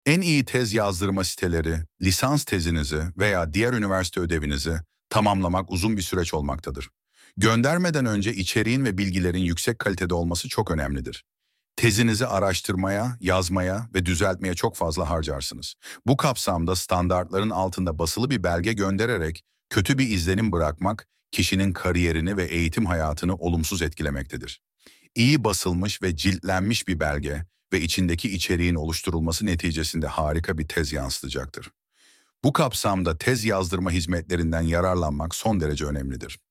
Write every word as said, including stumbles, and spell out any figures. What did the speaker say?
En iyi tez yazdırma siteleri, lisans tezinizi veya diğer üniversite ödevinizi tamamlamak uzun bir süreç olmaktadır. Göndermeden önce içeriğin ve bilgilerin yüksek kalitede olması çok önemlidir. Tezinizi araştırmaya, yazmaya ve düzeltmeye çok fazla harcarsınız. Bu kapsamda standartların altında basılı bir belge göndererek kötü bir izlenim bırakmak, kişinin kariyerini ve eğitim hayatını olumsuz etkilemektedir. İyi basılmış ve ciltlenmiş bir belge ve içindeki içeriğin oluşturulması neticesinde harika bir tez yansıtacaktır. Bu kapsamda tez yazdırma hizmetlerinden yararlanmak son derece önemlidir.